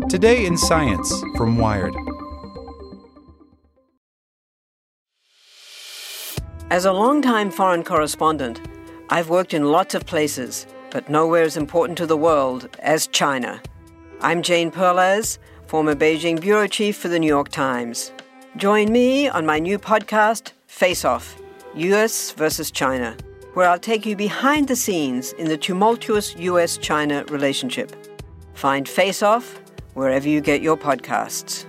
Today in Science from Wired. As a longtime foreign correspondent, I've worked in lots of places, but nowhere as important to the world as China. I'm Jane Perlez, former Beijing bureau chief for the New York Times. Join me on my new podcast, Face Off, U.S. versus China, where I'll take you behind the scenes in the tumultuous U.S.-China relationship. Find Face Off wherever you get your podcasts.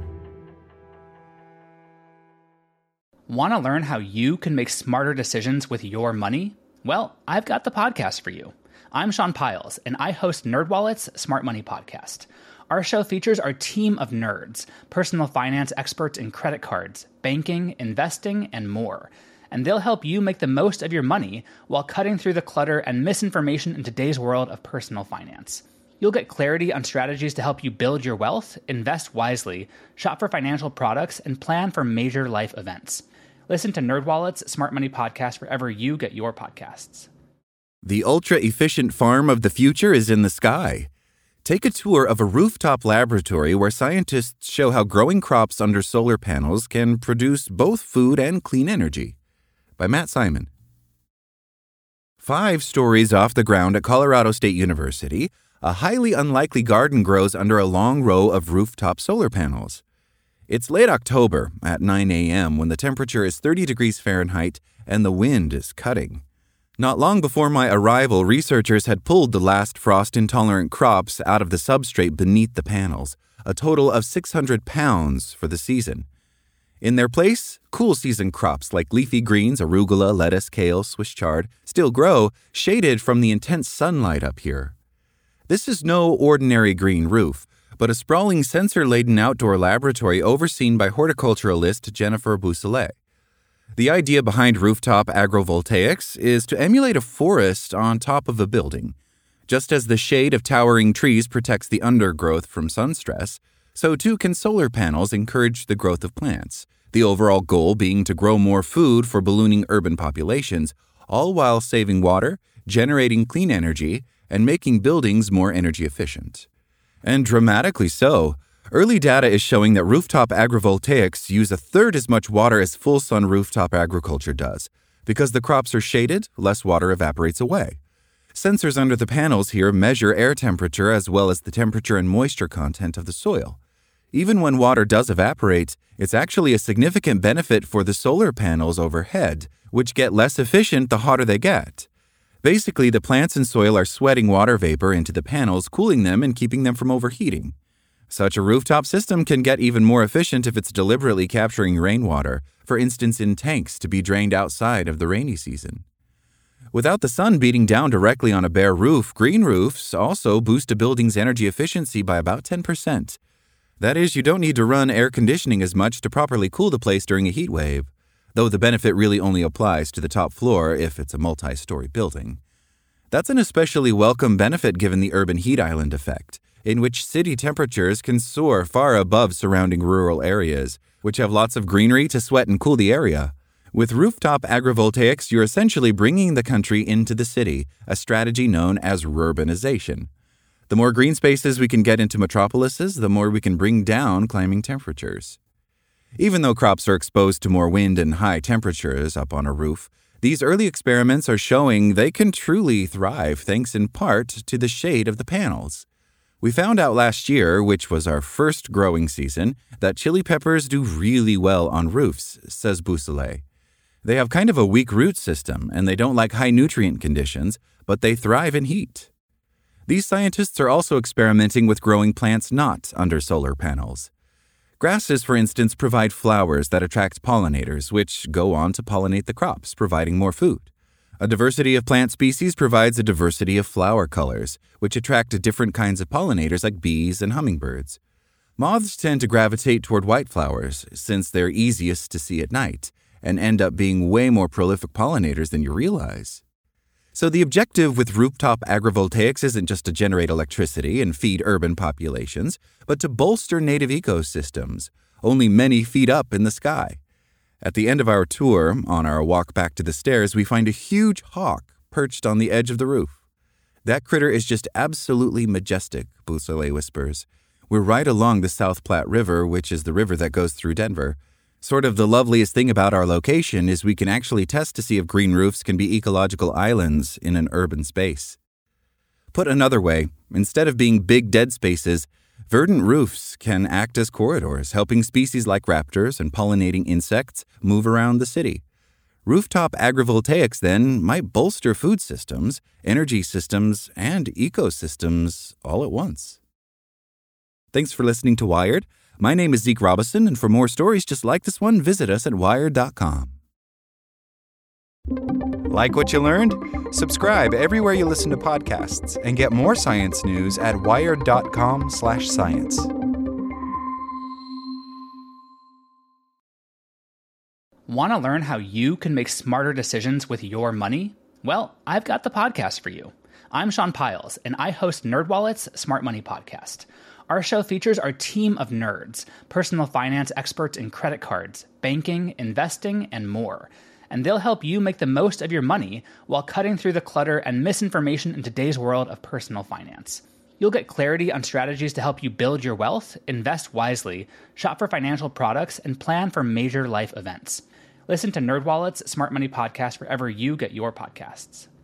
Want to learn how you can make smarter decisions with your money? Well, I've got the podcast for you. I'm Sean Piles, and I host NerdWallet's Smart Money Podcast. Our show features our team of nerds, personal finance experts in credit cards, banking, investing, and more. And they'll help you make the most of your money while cutting through the clutter and misinformation in today's world of personal finance. You'll get clarity on strategies to help you build your wealth, invest wisely, shop for financial products, and plan for major life events. Listen to NerdWallet's Smart Money Podcast wherever you get your podcasts. The ultra-efficient farm of the future is in the sky. Take a tour of a rooftop laboratory where scientists show how growing crops under solar panels can produce both food and clean energy. By Matt Simon. 5 stories off the ground at Colorado State University, a highly unlikely garden grows under a long row of rooftop solar panels. It's late October at 9 a.m. when the temperature is 30 degrees Fahrenheit and the wind is cutting. Not long before my arrival, researchers had pulled the last frost-intolerant crops out of the substrate beneath the panels, a total of 600 pounds for the season. In their place, cool-season crops like leafy greens, arugula, lettuce, kale, Swiss chard still grow, shaded from the intense sunlight up here. This is no ordinary green roof, but a sprawling sensor-laden outdoor laboratory overseen by horticulturalist Jennifer Beausoleil. The idea behind rooftop agrovoltaics is to emulate a forest on top of a building. Just as the shade of towering trees protects the undergrowth from sun stress, so too can solar panels encourage the growth of plants, the overall goal being to grow more food for ballooning urban populations, all while saving water, generating clean energy, and making buildings more energy efficient. And dramatically so. Early data is showing that rooftop agrovoltaics use a third as much water as full-sun rooftop agriculture does. Because the crops are shaded, less water evaporates away. Sensors under the panels here measure air temperature as well as the temperature and moisture content of the soil. Even when water does evaporate, it's actually a significant benefit for the solar panels overhead, which get less efficient the hotter they get. Basically, the plants and soil are sweating water vapor into the panels, cooling them and keeping them from overheating. Such a rooftop system can get even more efficient if it's deliberately capturing rainwater, for instance in tanks to be drained outside of the rainy season. Without the sun beating down directly on a bare roof, green roofs also boost a building's energy efficiency by about 10%. That is, you don't need to run air conditioning as much to properly cool the place during a heat wave, though the benefit really only applies to the top floor if it's a multi-story building. That's an especially welcome benefit given the urban heat island effect, in which city temperatures can soar far above surrounding rural areas, which have lots of greenery to sweat and cool the area. With rooftop agrovoltaics, you're essentially bringing the country into the city, a strategy known as rurbanization. The more green spaces we can get into metropolises, the more we can bring down climbing temperatures. Even though crops are exposed to more wind and high temperatures up on a roof, these early experiments are showing they can truly thrive thanks in part to the shade of the panels. We found out last year, which was our first growing season, that chili peppers do really well on roofs, says Beausoleil. They have kind of a weak root system, and they don't like high nutrient conditions, but they thrive in heat. These scientists are also experimenting with growing plants not under solar panels. Grasses, for instance, provide flowers that attract pollinators, which go on to pollinate the crops, providing more food. A diversity of plant species provides a diversity of flower colors, which attract different kinds of pollinators like bees and hummingbirds. Moths tend to gravitate toward white flowers, since they're easiest to see at night, and end up being way more prolific pollinators than you realize. So the objective with rooftop agrovoltaics isn't just to generate electricity and feed urban populations, but to bolster native ecosystems, only many feet up in the sky. At the end of our tour, on our walk back to the stairs, we find a huge hawk perched on the edge of the roof. That critter is just absolutely majestic, Beausoleil whispers. We're right along the South Platte River, which is the river that goes through Denver. Sort of the loveliest thing about our location is we can actually test to see if green roofs can be ecological islands in an urban space. Put another way, instead of being big dead spaces, verdant roofs can act as corridors, helping species like raptors and pollinating insects move around the city. Rooftop agrivoltaics, then, might bolster food systems, energy systems, and ecosystems all at once. Thanks for listening to Wired. My name is Zeke Robison, and for more stories just like this one, visit us at wired.com. Like what you learned? Subscribe everywhere you listen to podcasts and get more science news at wired.com/science. Want to learn how you can make smarter decisions with your money? Well, I've got the podcast for you. I'm Sean Piles, and I host NerdWallet's Smart Money Podcast. Our show features our team of nerds, personal finance experts in credit cards, banking, investing, and more. And they'll help you make the most of your money while cutting through the clutter and misinformation in today's world of personal finance. You'll get clarity on strategies to help you build your wealth, invest wisely, shop for financial products, and plan for major life events. Listen to NerdWallet's Smart Money Podcast wherever you get your podcasts.